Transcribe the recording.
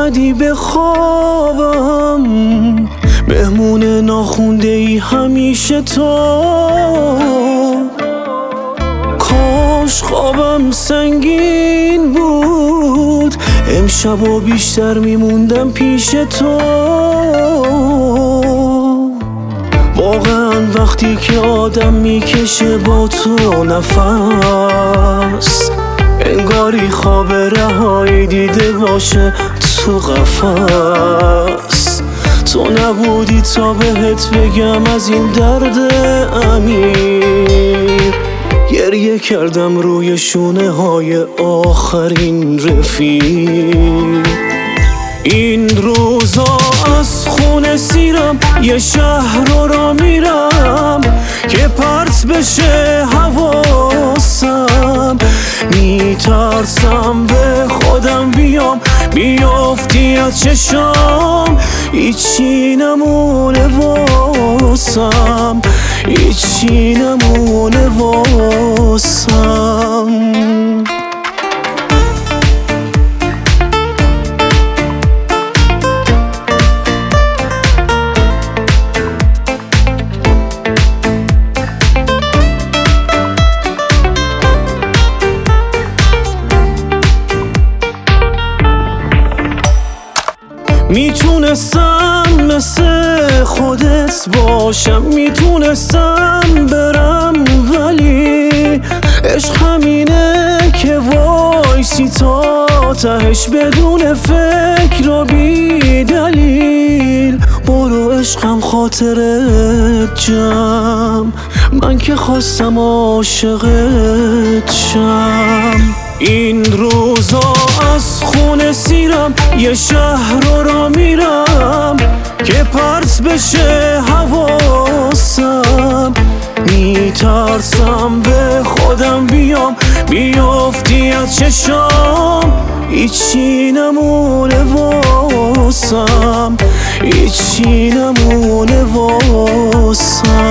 اومدی به خوابم، مهمون ناخونده ای همیشه تو. کاش خوابم سنگین بود، امشب و بیشتر میموندم پیش تو. واقعا وقتی که آدم میکشه با تو نفس، انگاری خواب رهایی دیده باشه تو قفس. تو نبودی تا بهت بگم از این درد عمیق، گریه کردم روی شونه های آخرین رفیق. این روزا از خونه سیرم، یه شهر رو میرم که پرت بشه حواسم. میترسم به خودم بیام، بیافتی از چشام، هیچی نمونه واسم، هیچی نمونه واسم. میتونستم مثل خودت باشم، میتونستم برم، ولی عشق همینه که وایسی تا تهش بدون فکر و بی دلیل. برو عشقم خاطرت جمع، من که خواستم عاشقت شم. این روزا از خونه سیرم، یه شهر رو میرم که پرت بشه حواسم. میترسم به خودم بیام، بیافتی از چشام، هیچی نمونه واسم، هیچی نمونه واسم.